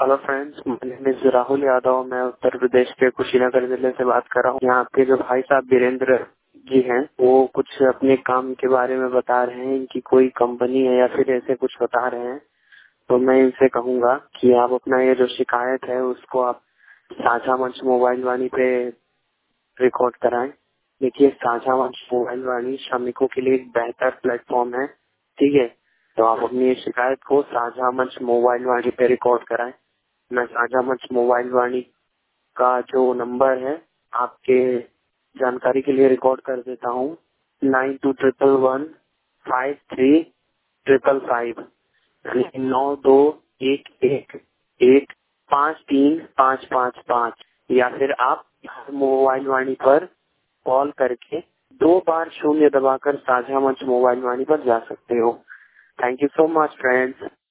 Hello friends, my name is Rahul Yadav. मैं उत्तर प्रदेश के कुशीनगर जिले से बात कर रहा हूँ। यहाँ आपके जो भाई साहब वीरेंद्र जी हैं, वो कुछ अपने काम के बारे में बता रहे हैं। इनकी कोई कंपनी है या फिर ऐसे कुछ बता रहे हैं। तो मैं इनसे कहूंगा कि आप अपना ये जो शिकायत है उसको आप साझा मंच मोबाइल वाणी पे रिकॉर्ड कराएं। देखिए, साझा मंच मोबाइल वाणी श्रमिकों के लिए एक बेहतर प्लेटफॉर्म है। ठीक है, तो आप अपनी ये शिकायत को साझा मंच मोबाइल वाणी पे रिकॉर्ड कराएं। मैं साझा मंच मोबाइल वाणी का जो नंबर है आपके जानकारी के लिए रिकॉर्ड कर देता हूँ। 9211535555, यानी 9211153555, या फिर आप मोबाइल वाणी पर कॉल करके 2 बार 0 दबाकर साझा मंच मोबाइल वाणी पर जा सकते हो। Thank you so much friends.